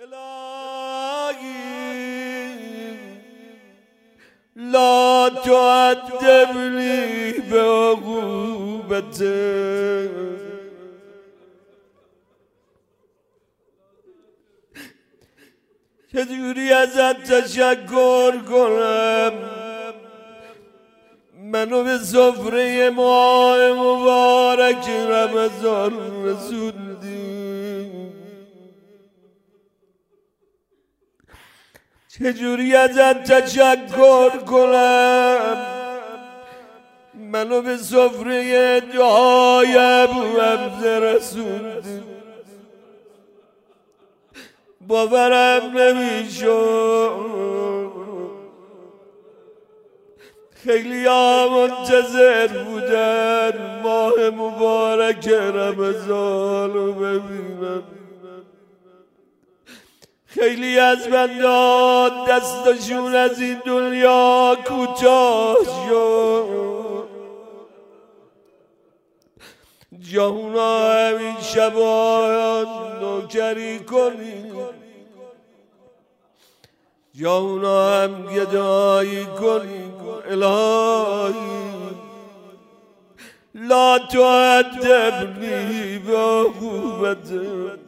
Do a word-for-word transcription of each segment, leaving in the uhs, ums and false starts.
الهی لا تعذبني بعقوبتك چجوری ازت تشکر کنم منو به سفره ماه مبارک رمضان رسوندی. چجوری ازت تشکر کنم منو به سفره دعای ابو حمزه رسوندی. باورم نمیشد خیلی ها منتظر بودن ماه مبارک رمضان رو ببینن. خیلی از بندان دستشون از این دنیا کوتاه شد. جاونا همین شبان نوکری کنی، جاونا هم گدایی کنی. الهی لا تعذبني بعقوبتك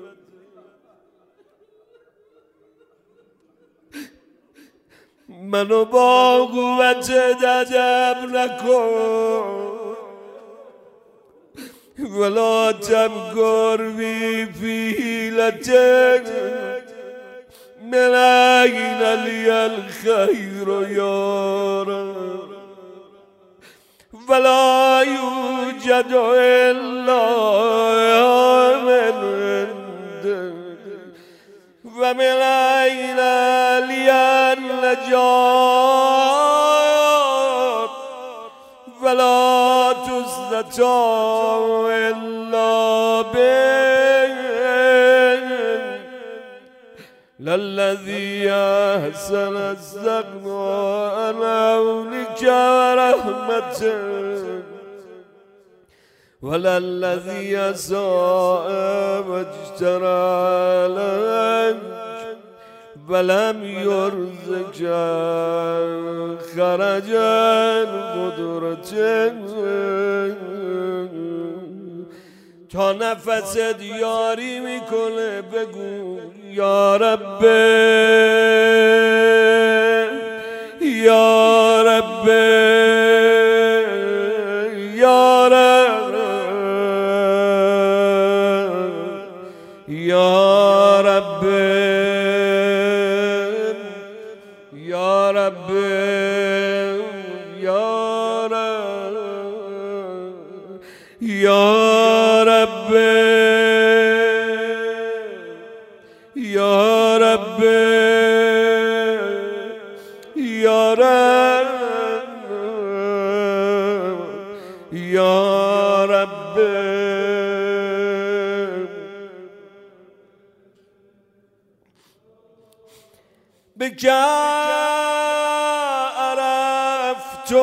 منو با عقوبت ادب نکن ولا تمکر بی فی حیلتک من أين لي الخير يا رب ولا يوجد إلا من عندك ومن أين لي النجاة ولا تستطاع إلا بك للذي أحسن الزقن عن عونك ورحمتك وللذي أساء واجترى عليك ولم يرزق خرجا قدرتك تا نفست یاری میکنه بگو یا رب یا رب یا رب یا رب یا رب یا رب یا رب یا رب یا رب یا رب بك عرفت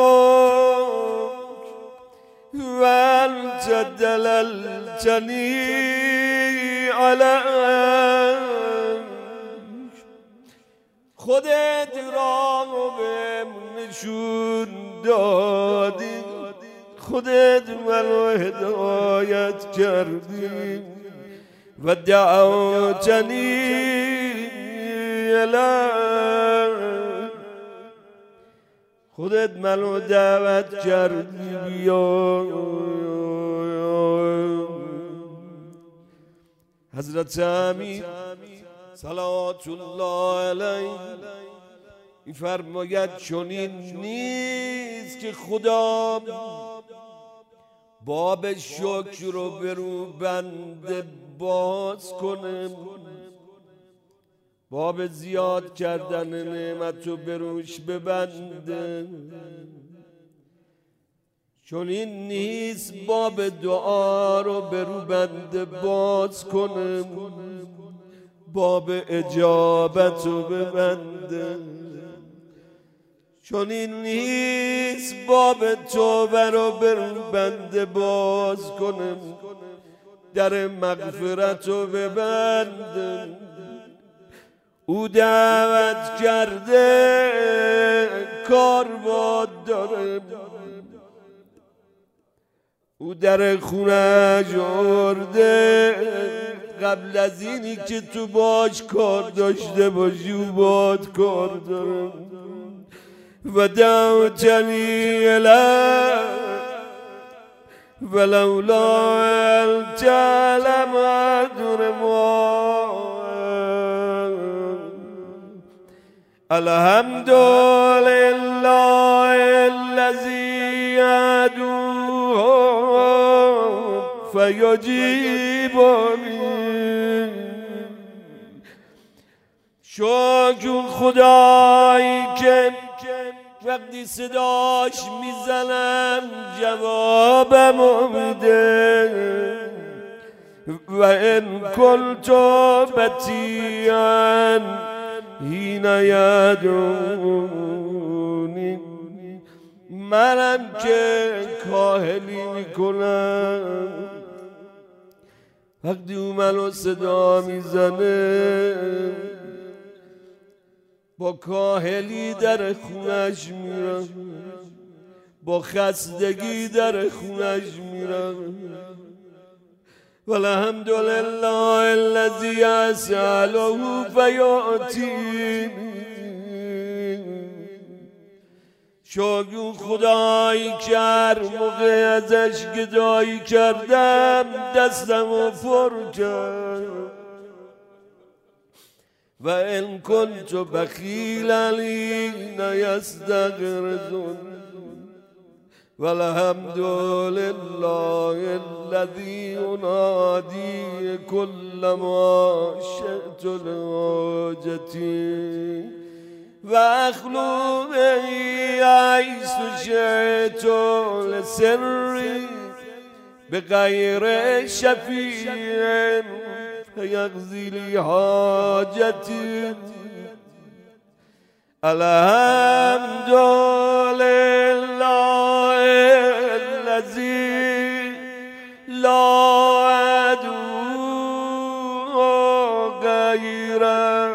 وأنت دللتني عليك خودت راه بهم نشون دادی خودت منو هدایت کردی و دعوتنی الیک خودت منو دعوت کردی بیا. حضرت امیر صلوات الله علیه می‌فرماید چنین نیست که خدا باب شکر رو به رو بنده باز کنه، باب زیاد کردن نعمت رو به روش ببنده. چون این نیست باب دعا رو به رو بنده باز کنه، باب اجابت رو ببنده. چون این نیست باب توبه رو به رو بنده باز کنه، در مغفرت رو ببنده. او دعوت کرده کار باد داره، او در خونه جورده قبل از اینی که تو باش کار داشته باشی او باد کار داره. و دعوتنی اله ولولا ان تعلم ادر ما الحمد لله الذي يدعو فیجیبنی. شکر خدایی که وقتی صداش میزنم جوابم میده. و ان کنت بطیعا حین یدعونی، منم که کاهلی میکنم وقتی او منو صدا میزنه. با کاهلی در خونش میرم، با خستگی در خونش میرم. والحمد لله الذی اسأله فیعطینی. شکر خدایی که هر موقع ازش گدایی کردم دستمو پر کرد. و ان کنت بخیلا حین یستغرضون. والحمد لله الذی ینادی کل ما شئت لحاجتی و اخلو به حیث شئت لسری بغیر شفیع یقضی لی حاجتی. الحمد لله الذی لا ادعو غیره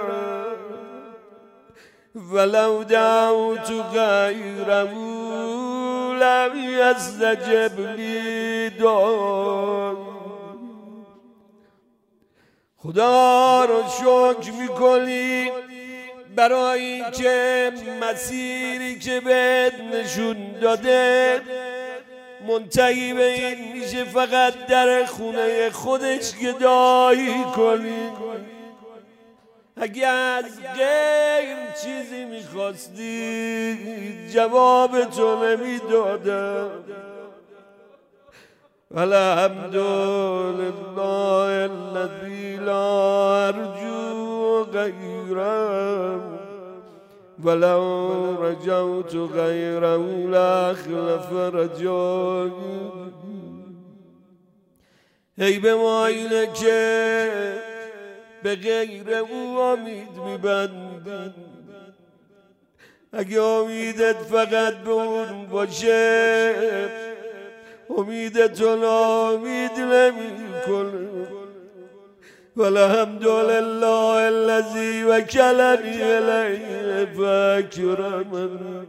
ولو دعوت غیره لم یستجب لی دعای. خدا رو شکر میکنی برای اینکه مسیری که بهت نشون داده منتهی به این میشه فقط در خونه خودش گدایی کنی. اگه از غیر چیزی میخواستی جواب تو نمیدادم. الحمد لله الذی لا ارجو غیره ولو رجوت غیره لاخلف رجایی. ای به ما اینه که به غیر او امید میبندی. اگه امیدت فقط به اون باشه امید تو ناامید نمی کنه. والحمد لله الذی وکلنی الیه فاکرمنی.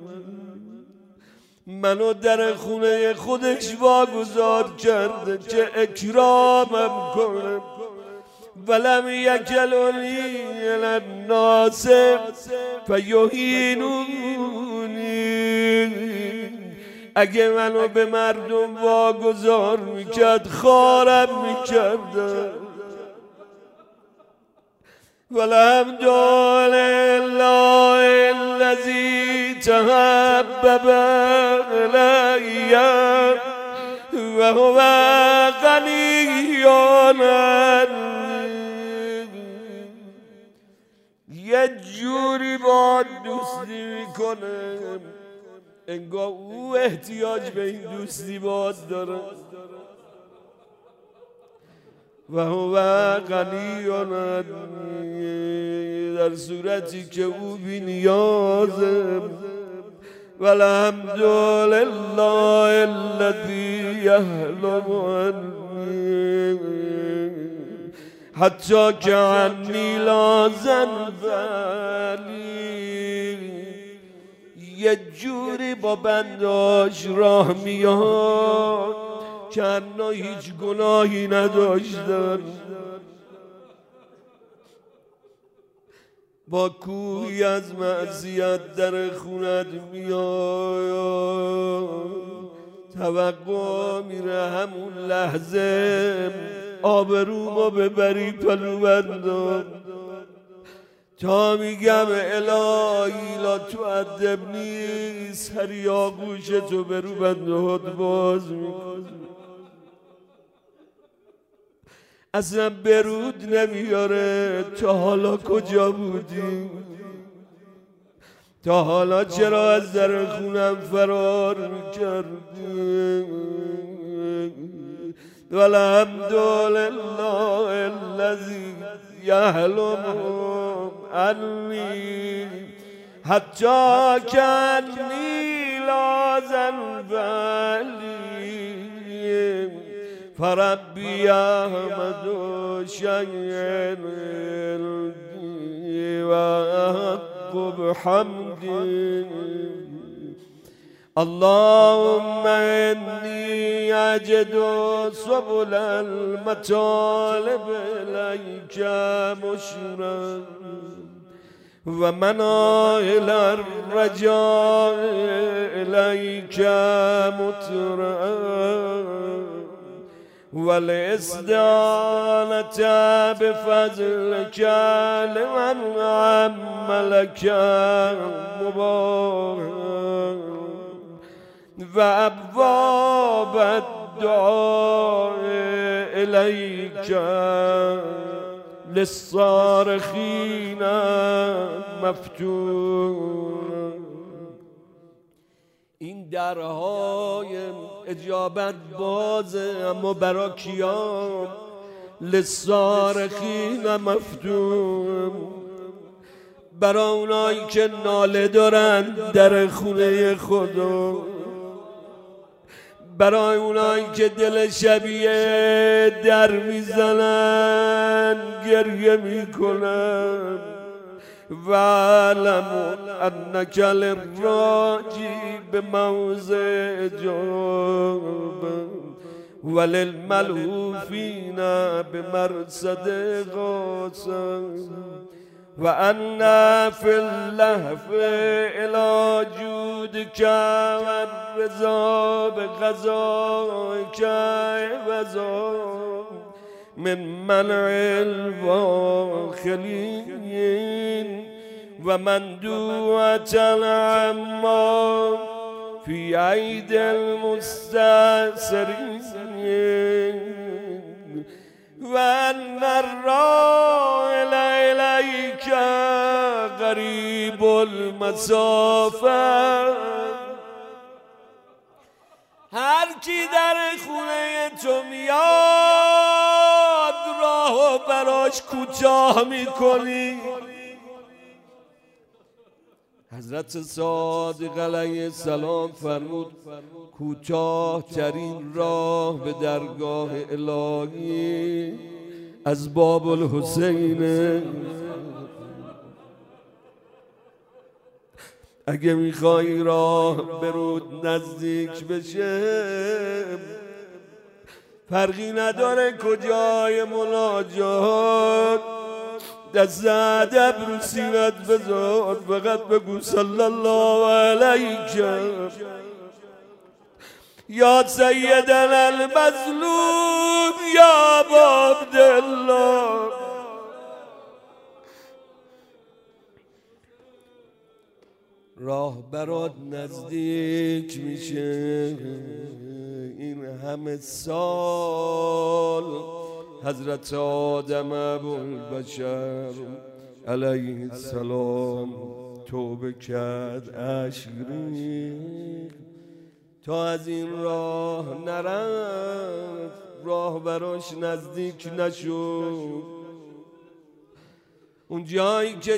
منو در خونه خودش واگذار کرده که اکرامم کنه. ولم یکلنی الی الناس فیهینونی. اگه منو به مردم واگذار میکرد خارم میکرد. والحمد لله الذی تحبب الی و هو غنی عنی. یه جوری با دوستی میکنه انگار او احتیاج به این دوستی باد داره. و هو غنی عنی، در صورتی که او بی نیازه. والحمد لله الذی یحلم عنی حتی که عنی لازم ولی یه جوری با بنداش راه میاد که انا هیچ گناهی نداشتن، با کوهی از معصیت در خونت میاد، توقع میره همون لحظه آبرومو ببری پلو بندم تا میگم الهی لا تو ادبنی، سری آغوش تو برو بندهات باز میکنی. اصلا برود نمیاره. تا حالا کجا بودی؟ تا حالا چرا از در خونم فرار میکردی؟ والحمدلله الذی یعلم انی حتی کنی لازم ولی فربی احمد شیئا و احق بحمدی. اللهم انی اجد سبل المطالب الیک مشرا و منائل الرجاء الیک مترا والاستعانة بفضلك لمن عملك مبارك وأبواب الدعاء إليك للصارخين مفتوح. این درهای اجابت بازه، اما برا کیا؟ للصارخین مفتوح، برا اونایی که ناله دارن در خونه خدا، برای اونایی که دل شبیه در میزنن گریه میکنن. وَاعْلَمُوا أَنَّكَ لِلرَّاجِي بِمَوْضِعِ جَوْبٍ وَلِلْمَلْهُوفِينَ بِمَرْصَدِ غَاصٍ وَأَنَّ فِي اللهف إلى جودك والرضا بقضائك عوضا من منع الواخلين ومندوعة العما في أيدي المستأثرين وأن الراحل إليك قريب المسافة. هر کی در خونه تو میاد راهو براش کوتاه میکنی. حضرت صادق علیه السلام فرمود کوتاه ترین راه به درگاه الهی از باب الحسین. اگه میخوای راه برود نزدیک بشه فرقی نداره کجای مناجات، دست ادب رو سینت بذار، فقط بگو صلی الله علیک یا سیدنا المظلوم یا ابا عبدالله. راه برات نزدیک میشه. این همه سال حضرت آدم ابوالبشر علیه السلام توبه کرد، اشک ریخت تا از این راه نرفت، راه براش نزدیک نشد. اون جایی که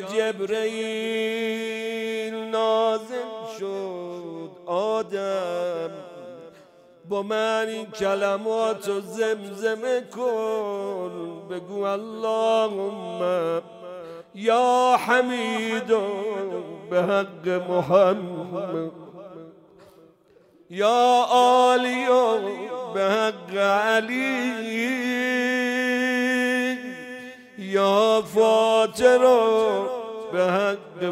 جبرئیل نازل شد آدم با من این کلمات رو زمزمه کن، بگو اللهم یا حمید به حق محمد، یا عالی به حق علی، یا فاطر به حق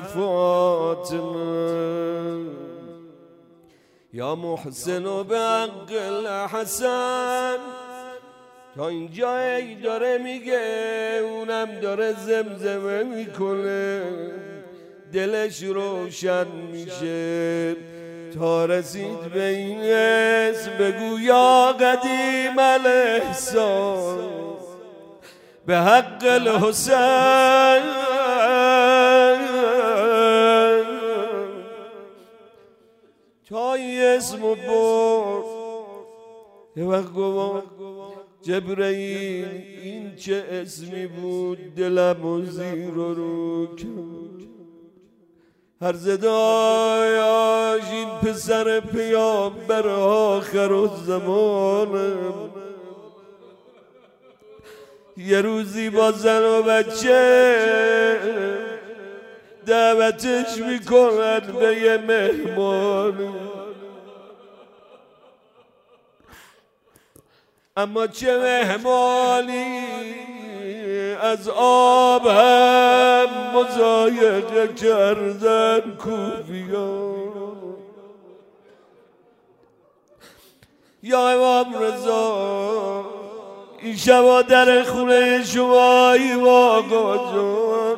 فاطمه، یا محسن به حق الحسن. تا اینجا ای داره میگه، اونم داره زمزمه میکنه، دلش روشن میشه تا رسید به این اسم. بگو یا قدیم الاحسان به حق الحسین، تا این اسمو برد. یه وقت گفت جبرئیل این چه اسمی بود، دلم و زیر و رو کرد. هر زدایاش این پسر پیامبر آخر الزمانه، یه روزی با زن و بچه دعوتش میکنن به یه مهمان. اما چه مهمانی، از آب هم مضایقه کردن کوفیان. یا امام رضا این شبا در خونه شمایی واقع جان،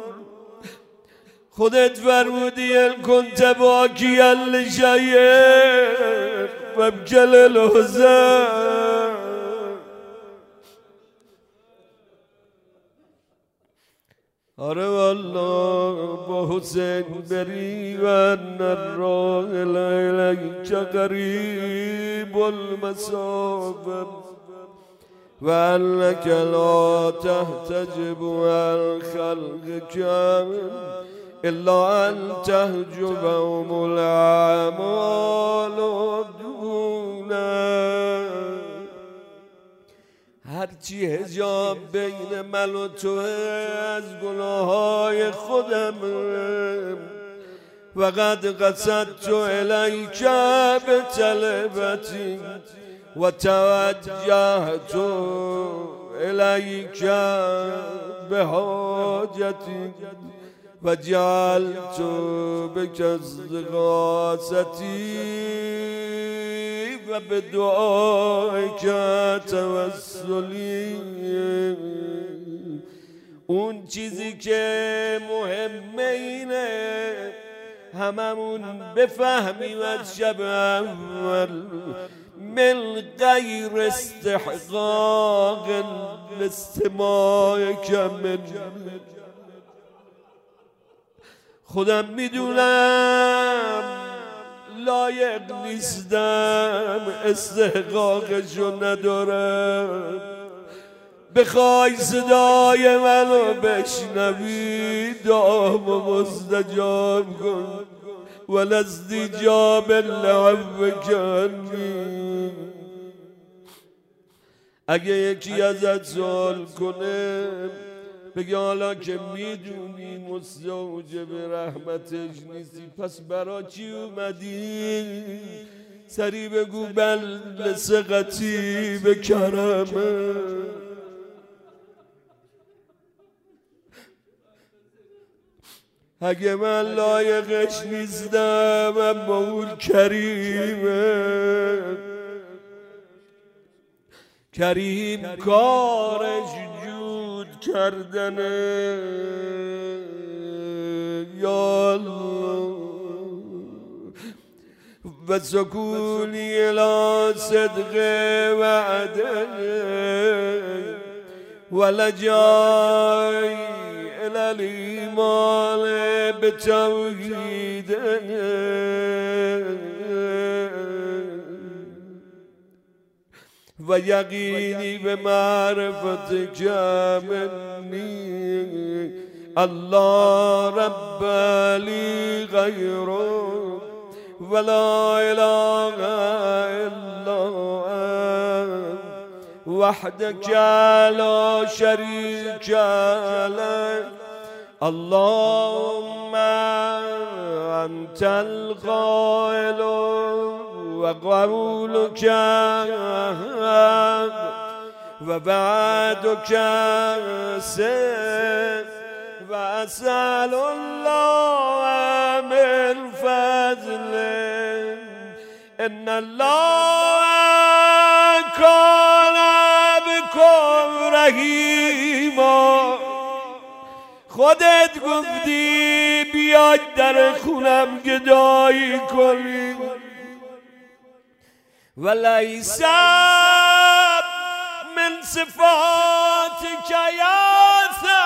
خودت فرمودی ال کنت باکیا لشیء فابکل الحزن. آره والله با حسین بری و الراحل الیک قریب المسافر و انک لا تحتجب عن خلقک الا ان تحجبهم الاعمال دونه. هرچی حجاب بین من و تو از گناههای خودم، و قد قصدت الیک بطلبتی و توجهت الیک بحاجتی و جعلت بک استغاثتی و به دعایک توسلی. اون چیزی که مهمه اینه هممون بفهمیم از شب اول، من غیر استحقاق الاستماع کمل. خودم میدونم لایق نیستم، استحقاقشو ندارم. بخوای صدای منو بشنوی دعامو مستجاب کن، ولستجاب العفو کنی. اگه یکی ازت سوال کنه بگه حالا که میدونی مستوجب رحمتش نیستی پس برا چی اومدی؟ سری بگو بل لثقتی به کرمه. اگه من لایقش نیستم اما اون کریمه، کریم کارش جود کردنه. یا الله و سکونی الی صدق وعده و لجای الی الایمان بتوحیده و یقینی به معرفت کامنی. الله رب لی غیره ولا إله إلا أنت وحدك لا شريك لك اللهم أنت القائل وقولك وبعدك سر وأسأل الله من فضله إن الله كان بكم رحیما. خودت گفتی بیاید در خونم گدایی کنی ولیس من صفاتك يا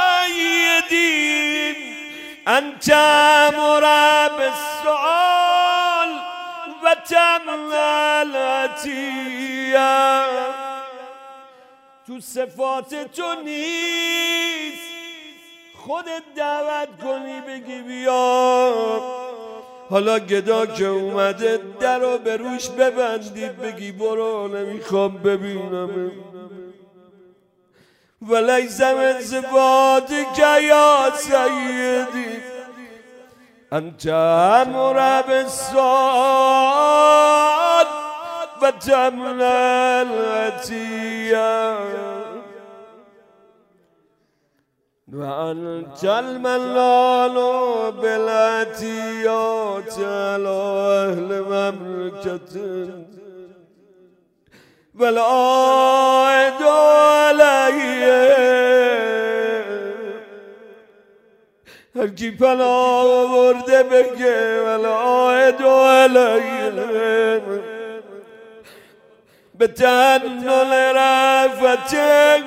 سيدي أن تأمر بالسؤال وتمنع العطية. تو صفات تو نیست خودت دعوت کنی بگی بیا. حالا گدا که اومده در رو به روش ببندی بگی برو نمیخوام ببینم. ولیس من صفاتك یا سیدی أن تأمر بالسؤال وتمنع العطية وأنت المنان بالعطيات على أهل مملكة والعائد عليه. هر کی پناه آورده بگه والعائد عليه به تحمل رفتك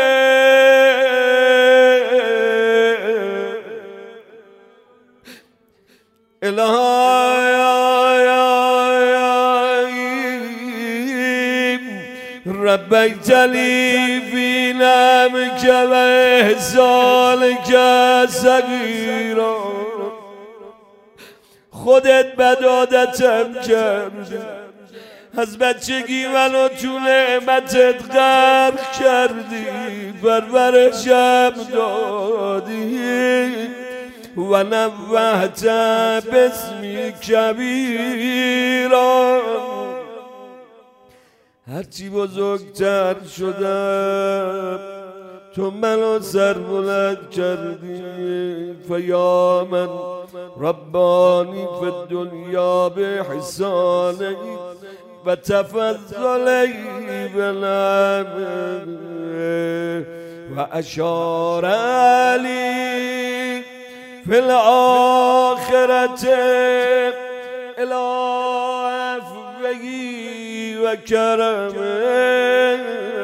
إلهي ربيت لي في نعمك وإحسانك صغيرا. خودت بدادتم کردی از بچگی منو تو نعمتت غرق کردی پرورشم دادی و نوحت باسمی کبیرا. هرچی بزرگتر شدم تو منو سربلند کردی. فیا من ربانی فی الدنیا بحسانی و تفضلی بنعمه و اشار علی فی الآخرة الی عفوه و کرمه.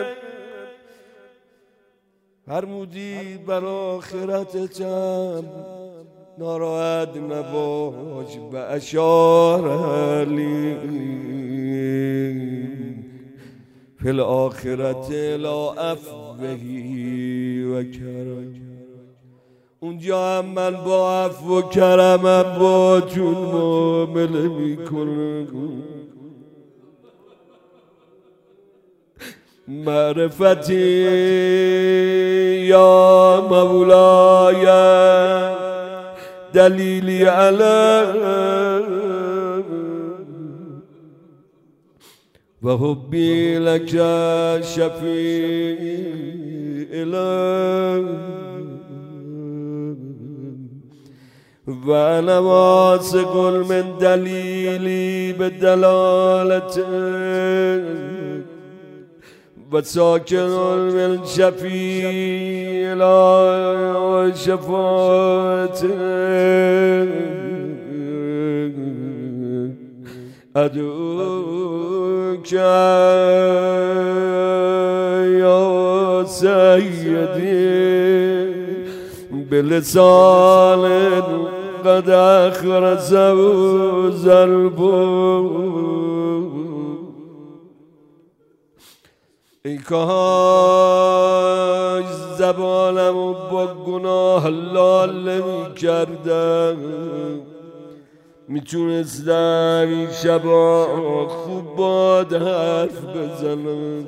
فرمودی بر آخرتتم ناراحت نباش و اشار علی فی الآخرة الی عفوه و کرمه. اونجا هم من با عفو و کرمم با تون معامله میکنم. معرفتی یا مولای دلیلی علی و حبی لک شفیع لی و انا واثق من دلیلی بدلالته و ساکن من شفیع لی شفاعته. ادعوک یا سیدی بلسان قد اخرسه ضربه. ای کاش زبانمو با گناه لال می کردم میتونستم این شبا خوب باد حرف بزنم.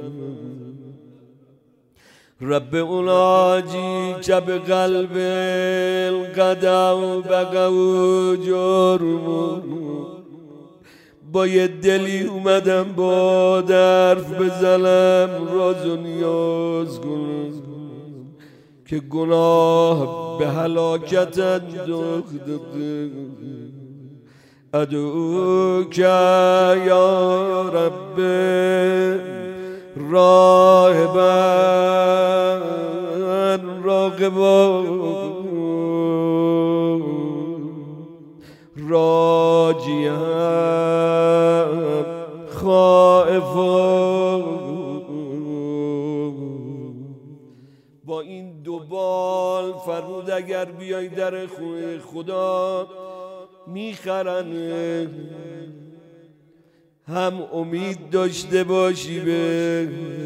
رب اوناجی که به قلب القدم بقو جرم، با یه دلی اومدم با درف بزنم، راز و نیاز کنم که گناه به هلاکت انداخته. ادعو که یا رب راهبا راغبا راجیا خائفا. با این دو بال فرمود اگر بیای در خونه خدا میخرن، هم امید داشته باشی به،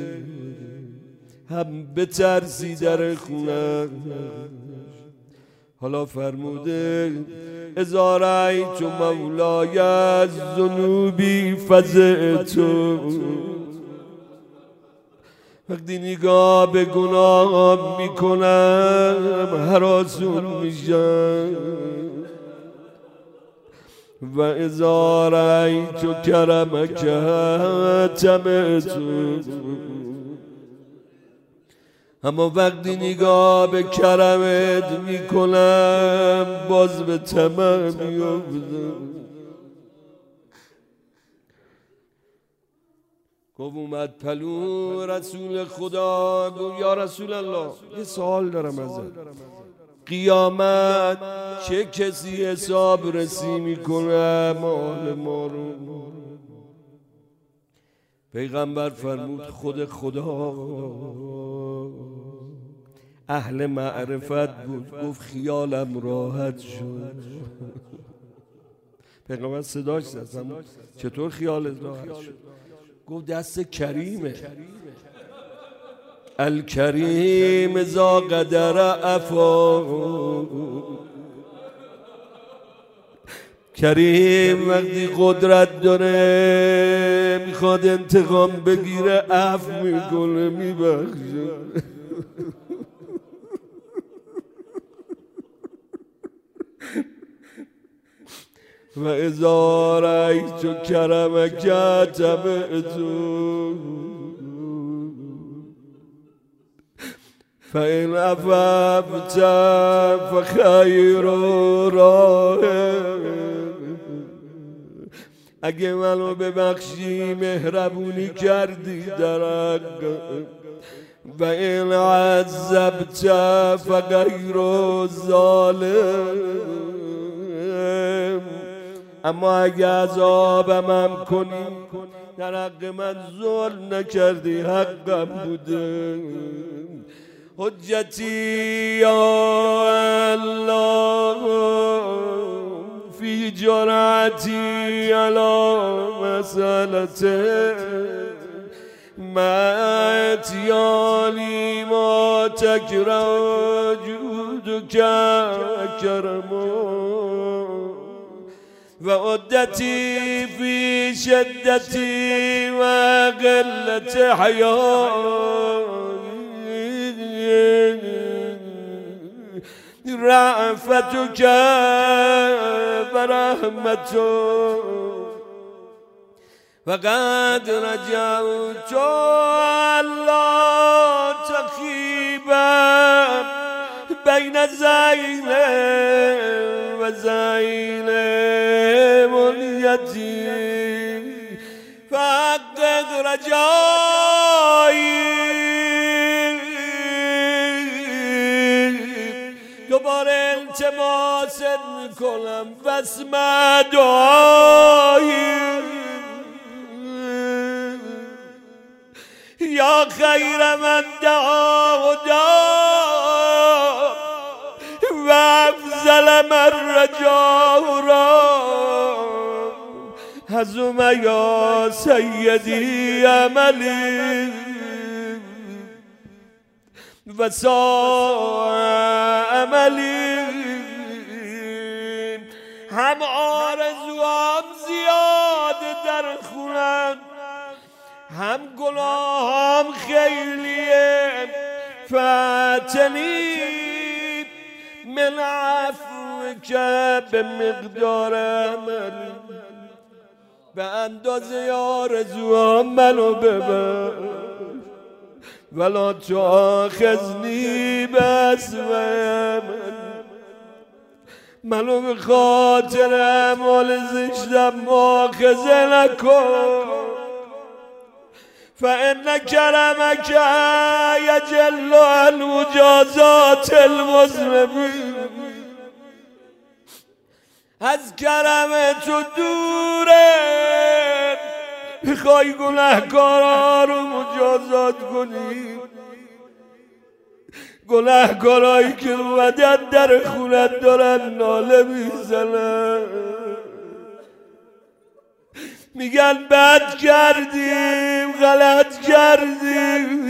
هم بترسی در خونه. حالا فرموده اذا رأیت مولای از ذنوبی فزعتو، وقتی نگاه به گناه میکنم هراسون میشم. و اذا رأیت کرمک تمتو، اما وقتی نگاه به کرمت میکنم باز به طمع میافتم. گفت اومد پلو رسول خدا، گفت یا رسول الله یه سوال دارم ازت، قیامت چه کسی حساب رسی میکنه مال ما رو؟ پیغمبر فرمود خود خدا. اهل معرفت بود، گفت خیالم راحت شد. پیغمبر صداش زد، چطور خیالت راحت شد؟ گفت دست کریمه، الکریم ذا قدر عفا. کریم وقتی قدرت داره میخواد انتقام بگیره عفو میکنه میبخشه. و اذا رأیت کرمک تبعتو، فإن عفوت فخیر راه. اگه منو ببخشی مهربونی کردی در حق، و این عذبت فغیر ظالم. اما اگه عذابم هم کنی در حق من ظلم نکردی، حقم بوده. حجتی یا الله فی جرأتی علی مسألته، ما اتیانی ما تکره جودک کرمو، و عدتی فی شدتی و قلت حیایی، رأفتک و رحمتک، وقد رجوت الله تخیبا بین زیل و زیل منیتی، فقد رجایی. دوباره التماس میکنم واسمع دعایی، یا خیر من دعا و دعا و افضل من رجا را، هزم یا سیدی عملی و سا عملی. هم آرزو در خونم هم گناهم خیلیه فتنی من عفو که به مقدار عمل به اندازه آرزوام منو ببر ولا تؤاخذنی بأسوأ منو به خاطر اعمال زشتم مؤاخذه نکن فإن کرمک یجل عن مجازات المذنبین از کرم تو دوره میخوای گناهکارا رو مجازات کنی گناهکارایی که اومدن در خونت دارن ناله میزنن میگن بد کردیم غلط کردیم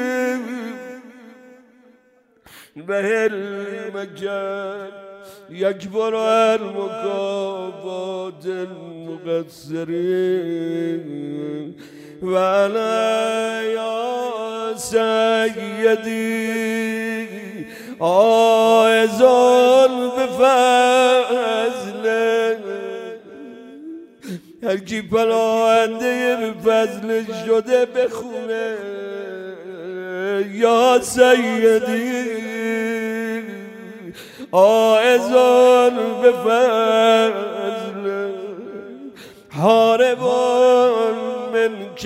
به علم کرد یک بار مکافات المقصرین و انا یا سیدی آیزان به فضله هر کی پناهنده به فضل شده بخونه یا سیدی آیزان به فضل حاربان من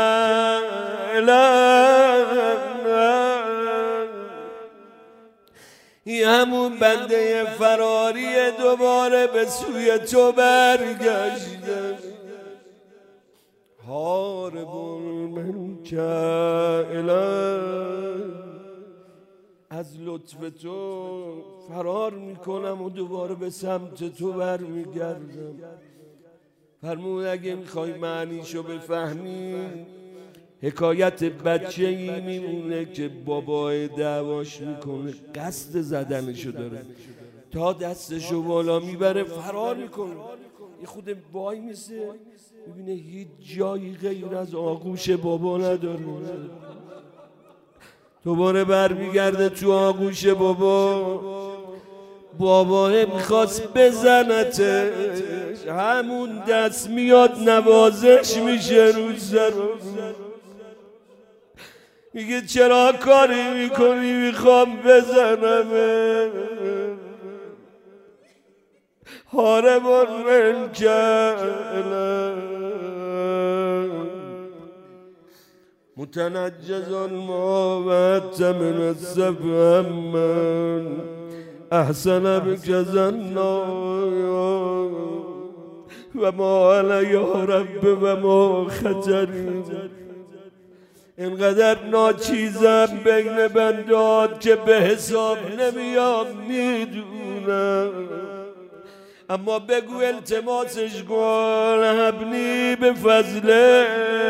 کلم این همون بنده فراری دوباره به سوی تو برگشته حاربان من کلم از لطف تو فرار میکنم و دوباره به سمت تو برمیگردم فرمود اگه میخوای معنیشو بفهمی حکایت بچه ای میمونه که بابای دعواش میکنه قصد زدنشو داره تا دستشو بالا میبره فرار میکنه یه خود وای میسه میبینه هیچ جایی غیر از آغوش بابا نداره دوباره برمیگرده تو آغوش بابا بابا میخواست بزنتش همون دست میاد نوازش میشه رو سر میگه چرا کاری میکنی میخوام بزنم حاربان من کلم متنجز الموت من السبع من احسن بك ظنا و ما علی یا رب و ما خطری اینقدر ناچیزم بین بندات که به حساب نمیام میدونم اما بگو التماسش کن هبنی به فضله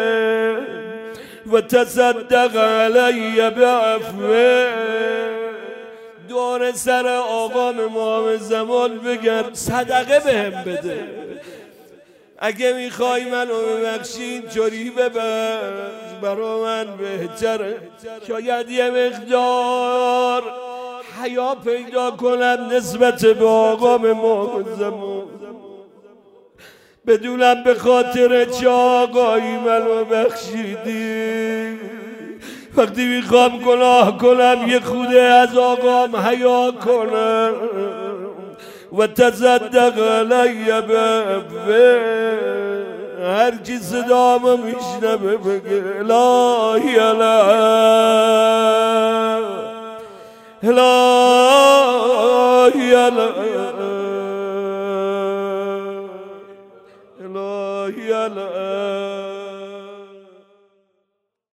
و تصدق علی بعفوه دور سر آقام امام زمان بگرد صدقه بهم بده اگه میخوای منو ببخشی اینطوری ببخش برا من بهتره شاید یه مقدار حیا پیدا کنم نسبت به آقام امام زمان بدونم به خاطر چه آقایی منو بخشیدی وقتی میخوام گناه کنم یه خوده از آقام حیا کنم و تصدق علی بعفوه هر کی صدامو میشنوه بگه الهی الهی الهی الهی الهی